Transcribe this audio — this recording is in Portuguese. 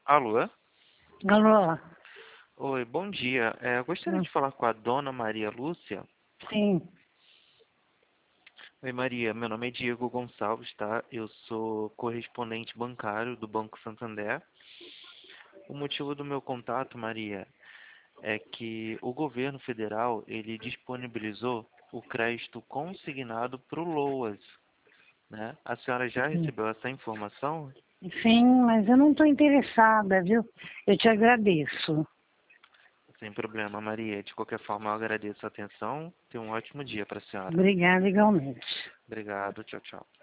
Alô? Alô? Oi, bom dia. Eu gostaria de falar com a dona Maria Lúcia. Sim. Oi, Maria. Meu nome é Diego Gonçalves, tá? Eu sou correspondente bancário do Banco Santander. O motivo do meu contato, Maria, é que o governo federal, ele disponibilizou o crédito consignado para o LOAS, né? A senhora já recebeu essa informação? Sim, mas eu não estou interessada, viu? Eu te agradeço. Sem problema, Maria. De qualquer forma, eu agradeço a atenção. Tenha um ótimo dia para a senhora. Obrigada igualmente. Obrigado. Tchau, tchau.